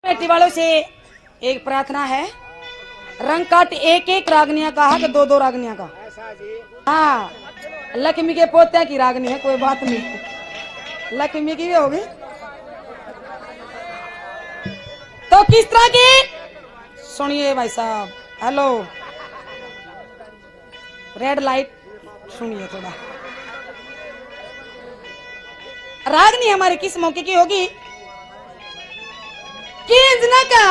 बेटी वालों से एक प्रार्थना है। रंग काट एक एक रागनिया का है कि दो दो रागनिया का। हाँ, लक्ष्मी के पोते की रागनी है, कोई बात नहीं, लक्ष्मी की भी होगी। तो किस तरह की सुनिए भाई साहब। हेलो, रेड लाइट सुनिए थोड़ा। रागनी हमारे किस मौके की होगी कि इंजना का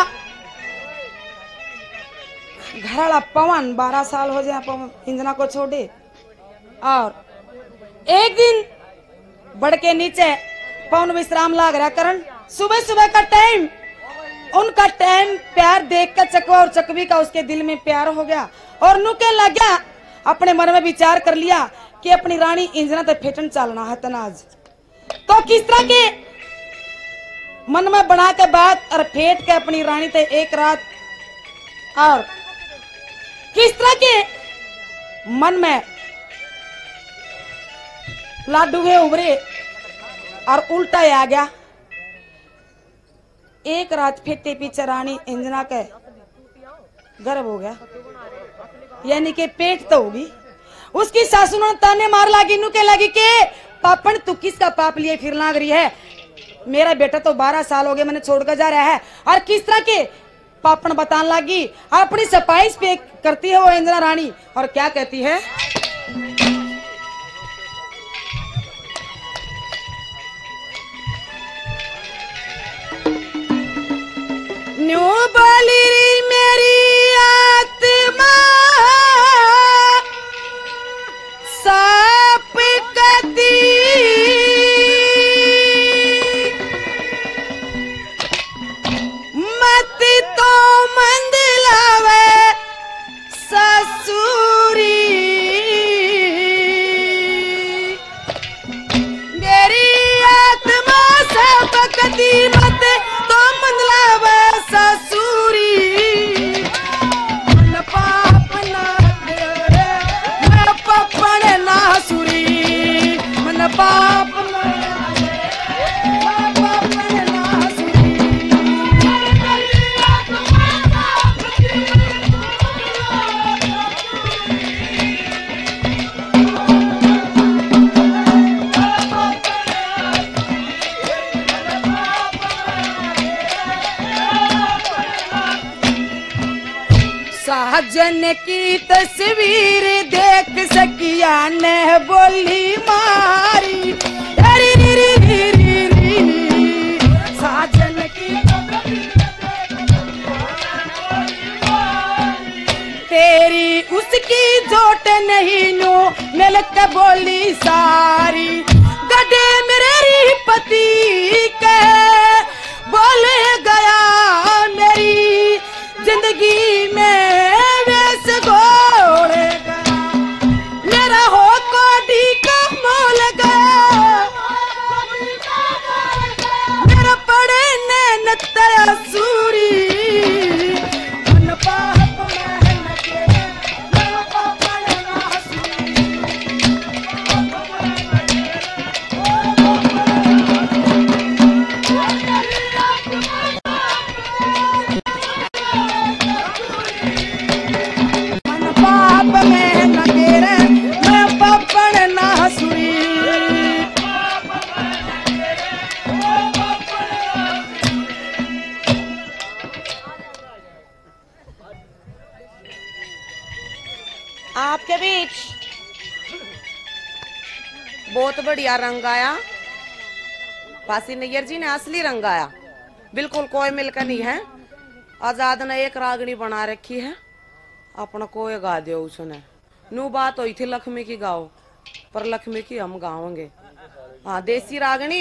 घरवाला पवन 12 साल हो जाए पवन इंजना को छोड़े, और एक दिन बढ़ के नीचे पवन विश्राम लाग रहा करण। सुबह सुबह का टाइम, उनका टाइम प्यार देख कर चकवा और चकवी का उसके दिल में प्यार हो गया और नुके लग गया। अपने मन में विचार कर लिया कि अपनी रानी इंजना तो फेटन चालना है तनाज। तो किस तरह के मन में बना के बात और फेट के अपनी रानी ते एक रात, और किस तरह के मन में लाडू है उभरे और उल्टा आ गया। एक रात फेटे पीछे रानी इंजना के गर्भ हो गया, यानी कि पेट तो होगी। उसकी सासू ने ताने मार लागी, नुके लगी के पापन तू किसका पाप लिए फिर लाग रही है, मेरा बेटा तो 12 साल हो गए मैंने छोड़कर जा रहा है। और किस तरह के पापन बताने लगी, अपनी सफाई पे करती है वो इंदिरा रानी, और क्या कहती है। न्यू बोली मेरी आत्मा साप कती, मत तो मंद लावे ससुरी, मेरी आत्मा साप कती मत तो मंद लावे ससुरी। मन पाप ना करे मैं पपन ना सुरी, मन पाप ना मैं पपन ना सुरी। साजन की तस्वीर देख सकिया ने बोली मारी, री री री री री। साजन की तेरी उसकी जोट नहीं नो मिल के बोली सारी, गड्ढे मेरे पति के बोल गया मेरी जिंदगी में वैस घोड़े गया, मेरा हो कोडी का मोल गया, मेरा पड़े नैन तया सूरी। मन पाप में लगे मैं पपन ना सूरी। आपके बीच बहुत बढ़िया रंग आया, फांसी नैयर जी ने असली रंग आया, बिल्कुल कोई मिलकर नहीं है। आजाद ने एक रागनी बना रखी है, अपना कोई गा दियो उसने। नू बात हुई थी लक्ष्मी की गाओ, पर लक्ष्मी की हम गाओगे। हाँ, देसी रागनी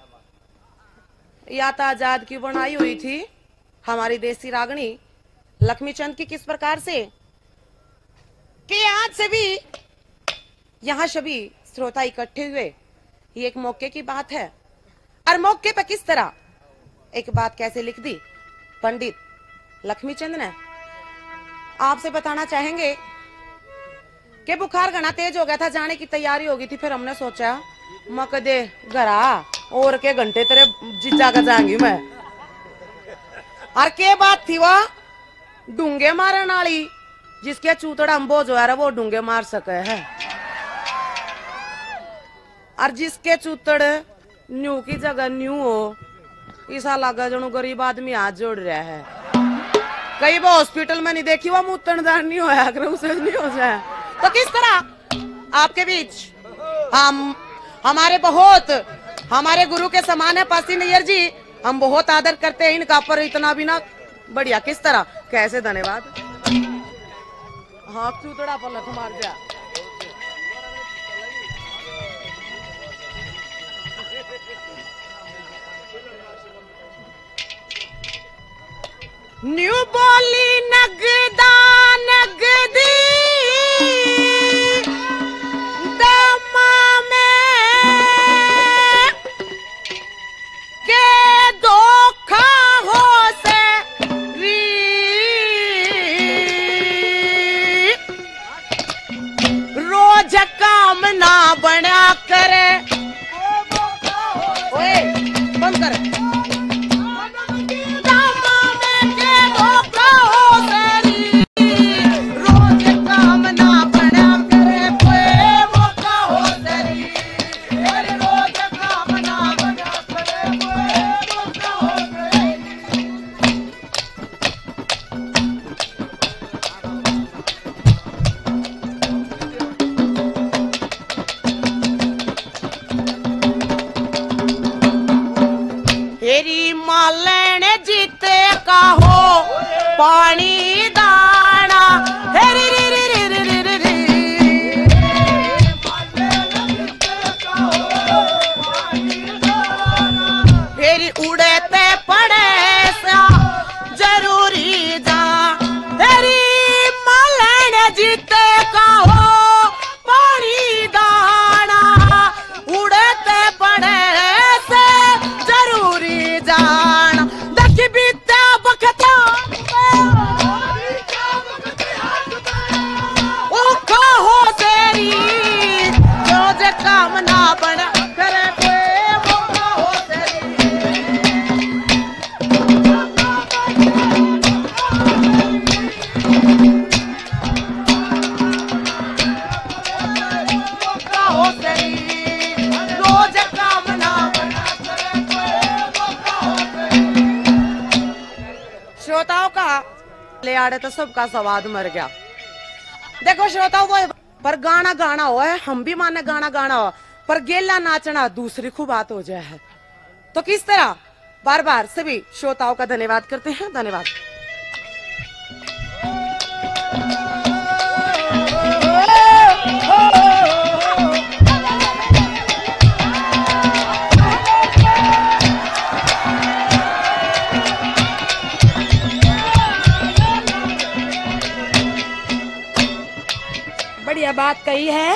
या तो आजाद की बनाई हुई थी हमारी देसी रागनी लक्ष्मी चंद की, किस प्रकार से कि आज सभी यहाँ सभी श्रोता इकट्ठे हुए, ये एक मौके की बात है। और मौके पे किस तरह एक बात कैसे लिख दी पंडित लक्ष्मी चंद ने, आपसे बताना चाहेंगे कि बुखार घना तेज हो गया था, जाने की तैयारी हो गई थी, फिर हमने सोचा मक दे घरा और के घंटे तेरे जीजा का जाऊंगी मैं। और के बात थी वह डूंगे मारन वाली, जिसके चूतड़ा अम्बो जो है वो डूंगे मार सके है, और जिसके चूतड़ न्यू की जगह न्यू हो, ऐसा लगा जनो गरीब आदमी हाथ जोड़ रहा है। कई बार हॉस्पिटल में नहीं देखी, वो मुतनदार नहीं होया, अगर उसे नहीं हो जाए तो किस तरह आपके बीच हमारे गुरु के समान है पासी नैयर जी, हम बहुत आदर करते हैं इनका, पर इतना भी ना बढ़िया। किस तरह कैसे, धन्यवाद। हाँ चूतड़ा पलट मार गया। न्यू बोली नगदा नगदी दमा में के धोखा हो से री रोज काम ना बना करे। ओए बंद कर। पानी दाना हेरी री री री री री री री हेरी उड़ते पड़े सा जरूरी जा हेरी मलन जीते का हो पानी दाना उड़ते पड़े से जरूरी जाना देखी बीते बखता काम ना बना करे हो रोज काम ना बना श्रोताओं का ले आड़े तो सबका स्वाद मर गया। देखो श्रोताओं को पर गाना गाना हो है, हम भी माने गाना गाना हो, पर गेला नाचना दूसरी खूब बात हो जाए है। तो किस तरह बार बार सभी श्रोताओं का धन्यवाद करते हैं। धन्यवाद। बढ़िया बात कही है,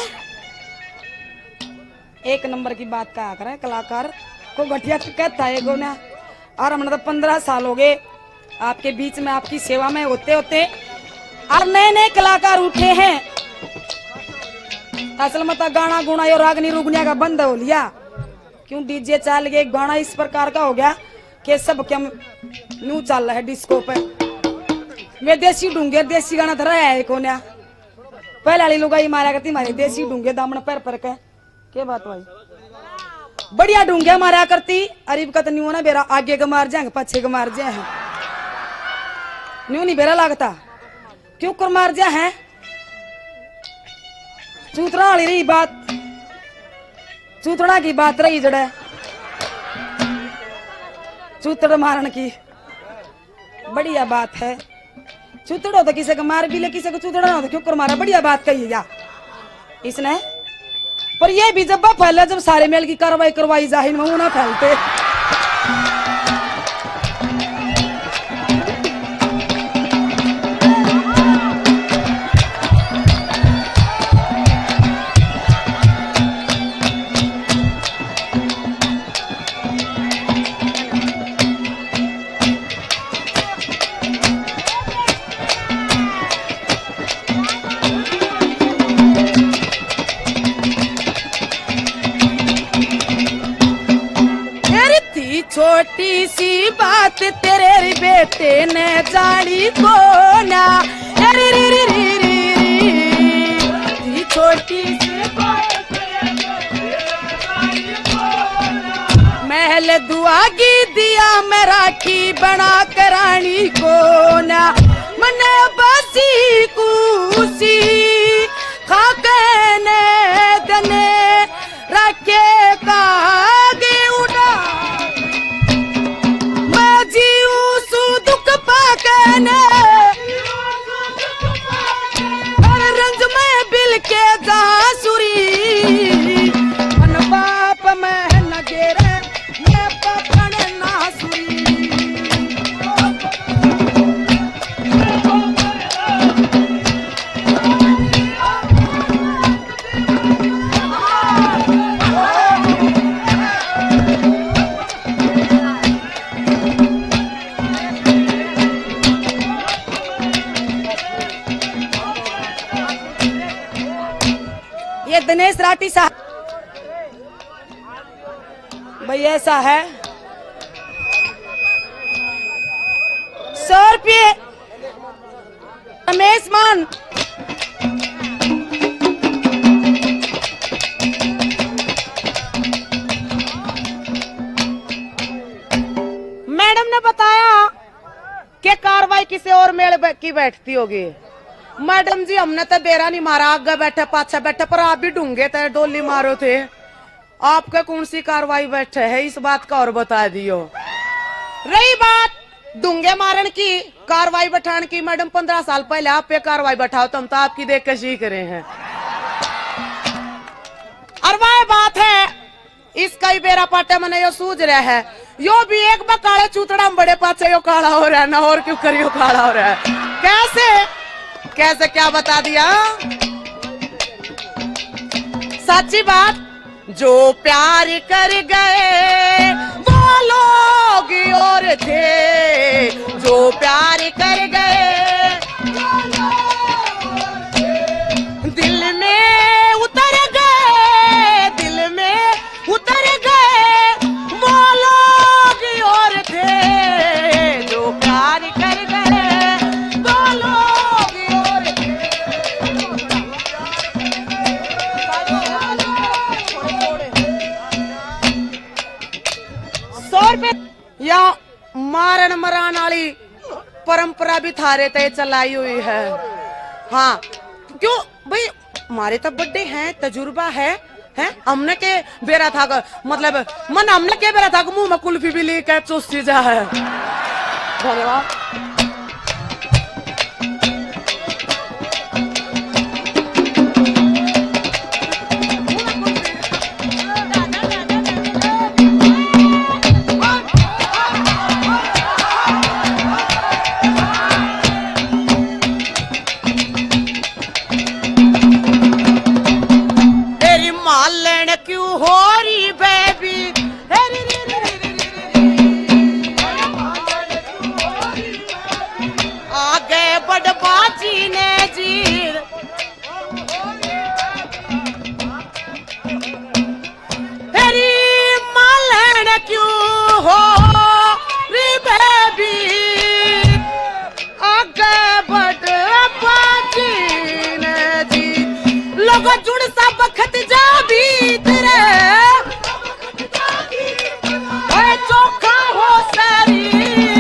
एक नंबर की बात कहा करे कलाकार को घटिया कहता है गोना। और हमने तो 15 साल हो गए आपके बीच में, आपकी सेवा में होते होते, और नए नए कलाकार उठे हैं। असल में तो गाना गुना और रागनी रुगनिया का बंद हो लिया, क्यों डीजे चल गए। गाना इस प्रकार का हो गया कि सब क्या न्यू चल रहा है डिस्को पे। वे देसी ढूंगे देसी गाना धरा है कोन्या, पहले वाली लुगाई मारा करती मारे देसी ढूंगे दामन पैर पर के बात भाई बढ़िया ढूंगे मारा करती। अरीब का तो न्यू ना बेरा आगे का मार जाएंगे पीछे का मार जाए न्यू नहीं बेरा लगता, क्यों कर मार जा है। चूतरा वाली रही बात, चूतड़ा की बात रही जड़े चूतड़ मारन की बढ़िया बात है। चूतड़ो तो किसी को मार भी ले, किसी को चूतड़ा ना तो क्यों कर मारा, बढ़िया बात कही या इसने। पर ये भी जब फैला जब सारे मेल की कार्रवाई करवाई जाहिर में वो ना फैलते। छोटी सी बात बात तेरे री बेटे ने जानी को ना री री री री री छोटी सी महल दुआ की दिया मैं राखी बना करानी को ना मने बसी कुसी खाके ने दने रखे कागे उड़ा मैं जीऊ सु दुख पाकने हर रंज में बिल के जासुरी मन बाप में नगेरे मैं पकड़ ना सुरी ये दिनेश राठी साहब भाई ऐसा है 100 रुपये रमेश मान मैडम ने बताया कि कार्रवाई किसी और मेल की बैठती होगी। मैडम जी हमने तो बेरा नहीं मारा, आगे बैठे पाछे बैठे, पर आप भी ढूंढे थे, डोली मारो थे। आपका कौन सी कार्रवाई बैठे है इस बात का और बता दियो। रही बात डूंगे मारन की, कार्रवाई बैठान की, मैडम 15 साल पहले आप पे कार्रवाई बैठाओ तो हम तो आपकी देख के सीख रहे हैं। और वह बात है इसका ही बेरा पाटे मने यो सूझ रहा है, यो भी एक बार काले चूतड़ा बड़े पाचे यो काला हो रहा है ना, और क्यों करियो काला हो रहा है। कैसे क्या बता दिया। सच्ची बात, जो प्यार कर गए वो लोग और थे, जो प्यार कर गए दिल में उतर गए, दिल में उतर गए वो लोग और थे, जो प्यार कर गए वो लोग और थे। 100 रुपए या मारन मरान वाली परंपरा भी थारे ते चलाई हुई है। हाँ क्यों भाई, हमारे तो बर्थडे हैं, तजुर्बा है हमने के बेरा था, मतलब मन हमने के बेरा था मुंह में कुल्फी भी ली के चुस्ती जा है। धन्यवाद। जुड़ सा बखत जा भी तेरे चोखा हो सारी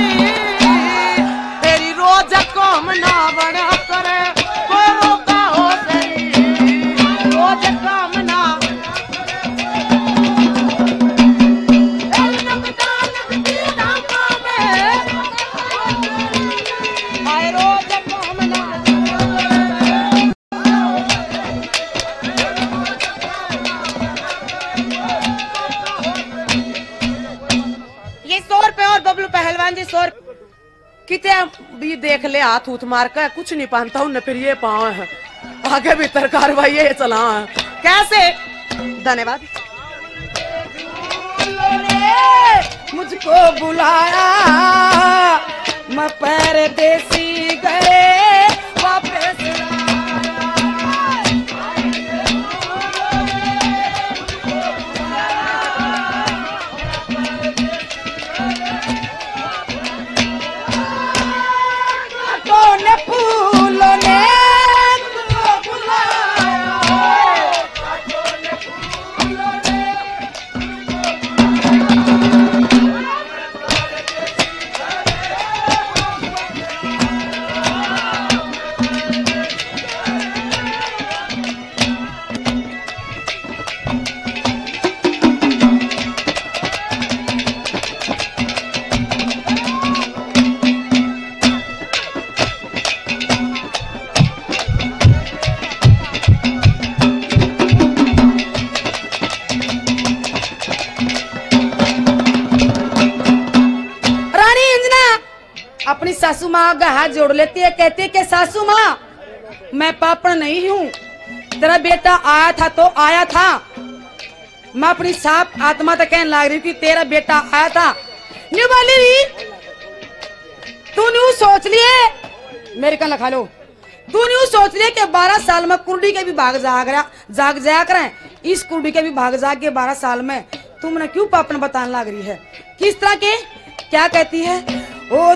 तेरी रोज कम ना बना करे कोई रोका हो सारी रोज कम ना रोज कम ना। ये 100 रुपए और बबलू पहलवान जी 100 कितने भी देख ले, हाथ उठ मार कर कुछ नहीं पहनता हूं, फिर ये पाँव है आगे भीतर कार्रवाई ये चला है कैसे। धन्यवाद। मुझको बुलाया मैं परदेसी गए वापस अपनी सासू माँ का हाथ जोड़ लेती है, कहती है कि सासू माँ मैं पापड़ नहीं हूँ, तेरा बेटा आया था तो आया था। मैं अपनी साफ आत्मा तक कहने लग रही हूँ कि तेरा बेटा आया था। न्यू वाली तू न्यू सोच लिए, मेरे कन लखा लो, तू न्यू सोच लिए कि 12 साल में कुर्डी के भी भाग जाग जाया करें, इस कुर्डी के भी भाग जाग के 12 साल में तुमने क्यों पापड़ बताने लग रही है? किस तरह के क्या कहती है ओ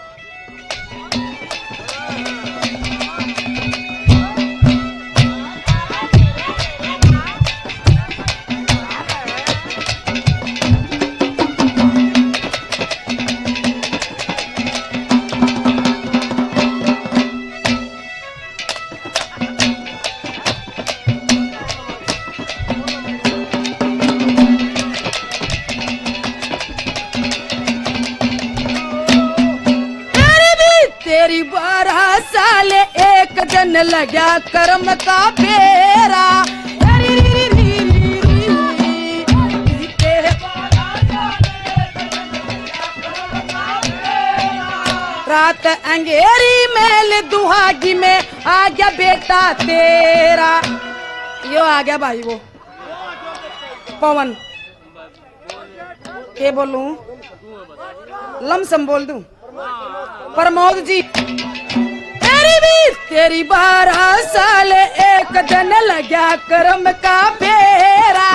तेरी 12 साल एक दिन लगा कर्म का फेरा। रात अंगेरी मेल दुहागी में आ गया बेटा तेरा। यो आ गया भाई वो पवन, के बोलूं लमसम बोल दूं प्रमोद जी। तेरी 12 साल एक दिन लगा कर्म का फेरा।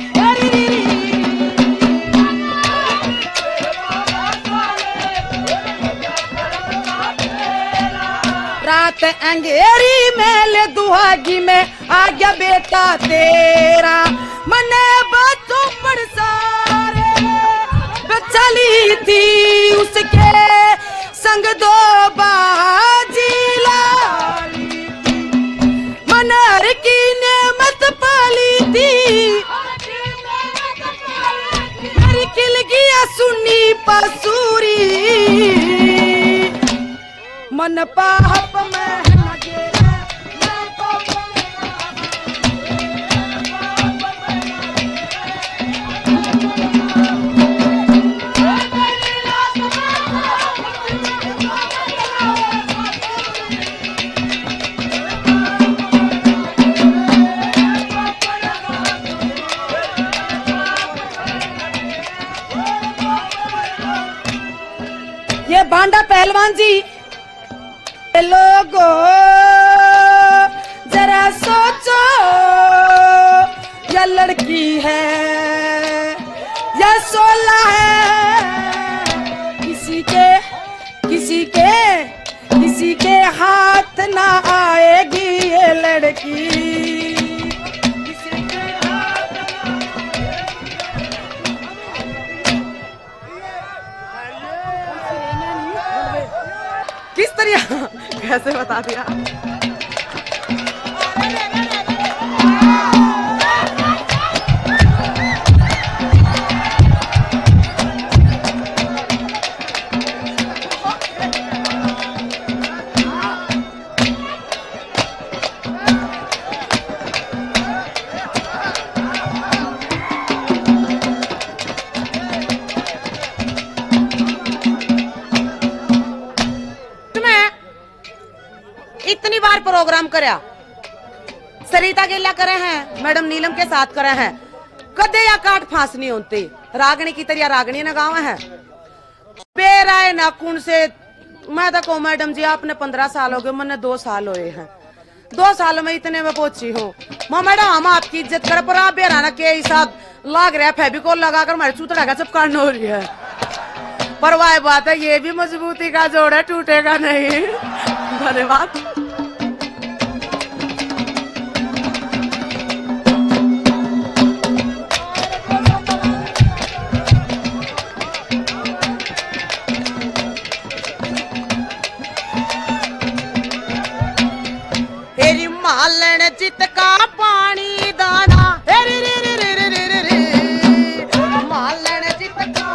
रात अंगेरी मेल दुहागी में आ गया बेटा तेरा। मने बच्चों पर सारे चली थी उसके संग दो बाजी लाली, मनर की नेमत पाली थी, किल गया सुनी पसूरी, मन पाप में ये बांडा पहलवान जी। लोगो जरा सोचो, या लड़की है या सोला है, किसी के हाथ ना आएगी ये लड़की। किस तरह कैसे बता दिया? इतनी बार प्रोग्राम करया, सरिता गेला करे हैं, मैडम नीलम के साथ करे हैं, कदे या काट फांस नहीं होती। रागनी की तरह रागनी ना गाँव है बेराय नाखून से। मैं तो कहूँ मैडम जी आपने 15 साल हो गए, मैंने 2 साल हुए हैं, 2 साल में इतने में पहुंची हूँ। मैडम हम आपकी इज्जत कर, पर आप बेराना के हिसाब लाग रहा है, फेविकोल लगाकर हमारे चूतड़ा का चिपकाना हो रही है। पर वह बात है, ये भी मजबूती का जोड़ है, टूटेगा नहीं। धन्यवाद। तेरी मालन चित का पानी दाना, मालन चित का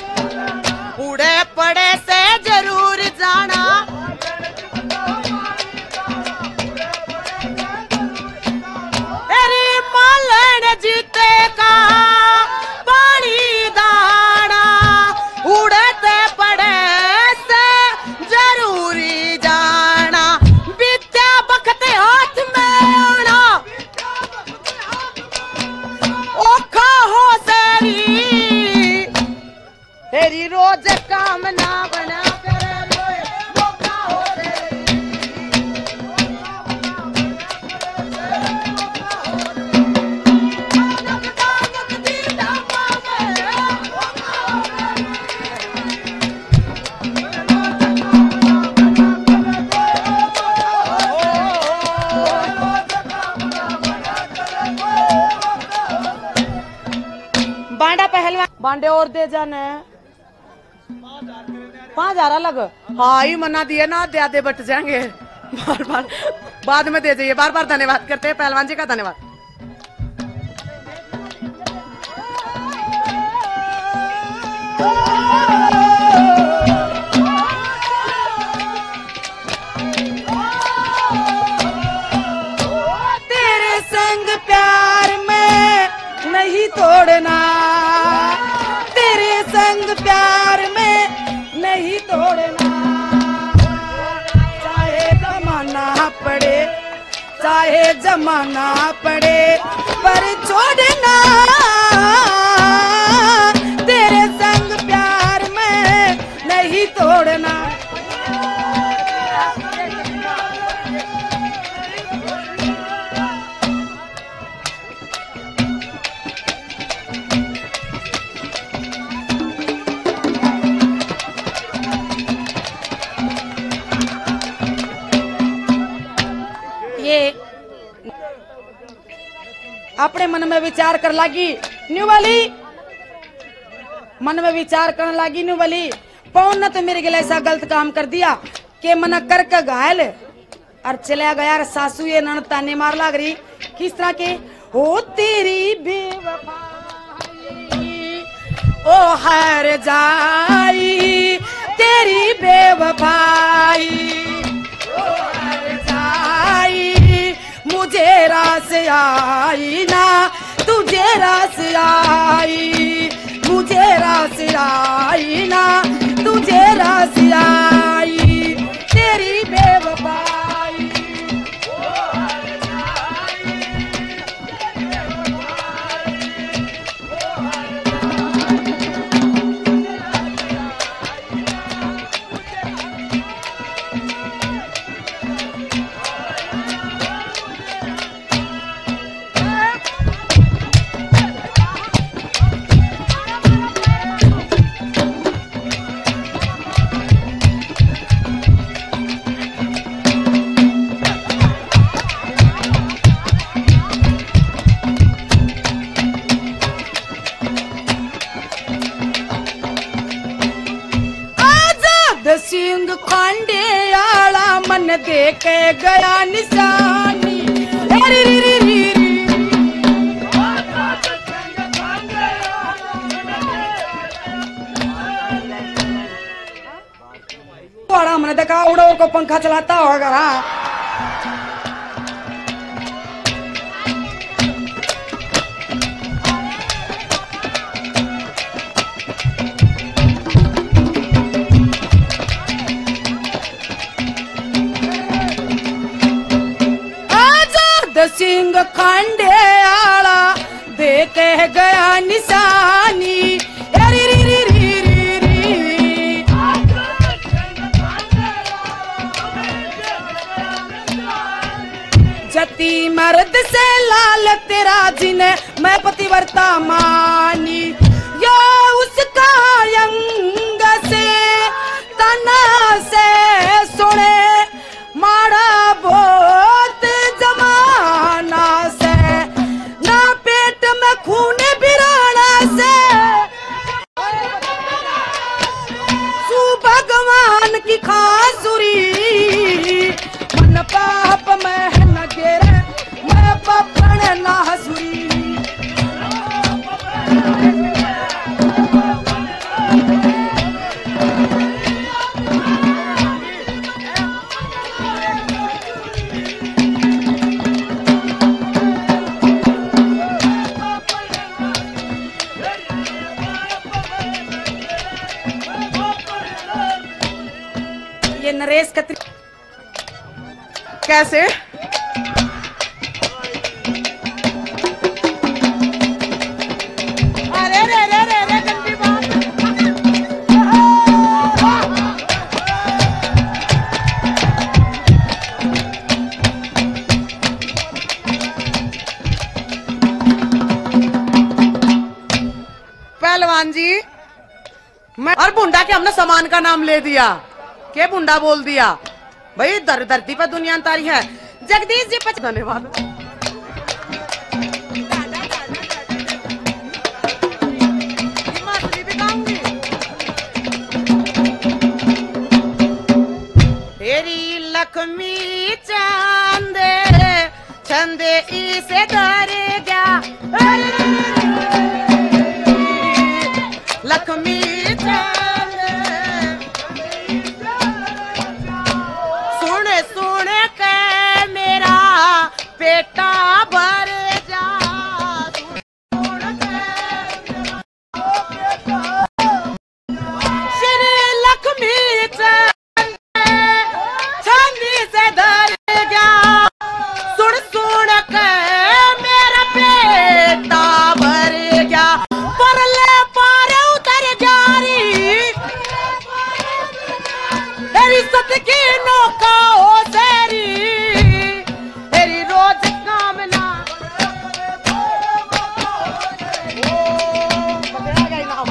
उड़े पड़े से जरूर जाना। पांडे और दे जाने 5,000 अलग। हाँ ही मना दिए ना, दे आधे बट जाएंगे बार बार, बाद में दे जाइए। बार बार धन्यवाद करते हैं पहलवान जी का, धन्यवाद। तेरे संग प्यार में नहीं तोड़ना, तेरे संग प्यार में नहीं तोड़ना, चाहे जमाना पड़े, चाहे जमाना पड़े पर छोड़ना, तेरे संग प्यार में नहीं तोड़ना। ये अपने मन में विचार कर लागी न्यू वाली, मन में विचार करने लगी न्यू वाली, पौन ने तो मेरे गले ऐसा गलत काम कर दिया कि मना करके घायल और चला गया। सासू ये ननद ताने मार लग रही, किस तरह के, ओ तेरी बेवफाई ओ हर जाई, तेरी बेवफाई ओ हर जाई, मुझे रास आई ना तुझे रास आई, मुझे रास आई ना तुझे रास आई, तेरी बेवफाई ओ हर जाई, तेरी बेवफाई ओ हर सिंह खांडे आला मन दे के गया निशानी, री री री री री। बड़ा मैंने देखा उड़ो को पंखा चलाता होगा। सिंह खांडे आला दे के गया निशानी, री री री री री री। जती मर्द से लाल तेरा जिने मैं पतिव्रता मानी, या उसका अंग से तना से सुने माड़ा बहुत जमाना से, ना पेट में खून बिराना से, सु भगवान की खासुरी, मन पाप में न गिरे मैं पपन ना हसुरी। ये नरेश कतरी कैसे? अरे रे रे रे रे गंदी बात। पहलवान जी, मैं और बुंडा के हमने सामान का नाम ले दिया, के बुंडा बोल दिया भाई। धरती पर दुनिया तारी है। जगदीश जी पर धन्यवाद। तेरी लक्ष्मी चांद छंदे इसे दर गया लक्ष्मी चांद सुन सुन के मेरा पेटा भर जा श्री लक्ष्मी चांद छंदी से धर गया सुन सुन के मेरा पेटा भर गया परले पार उतर जा रही तेरी सत की नौका हो तेरी तेरी रोज कामना पकड़ा गई ना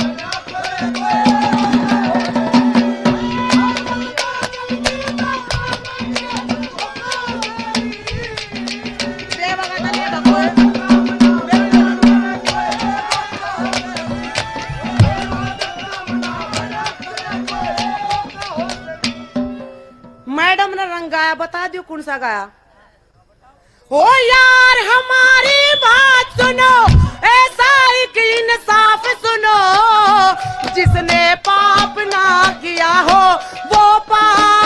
मैडम ने रंग गाया बता दियो कौन सा गाया ओ यार हमारी बात सुनो ऐसा एक इंसाफ सुनो जिसने पाप ना किया हो वो पाप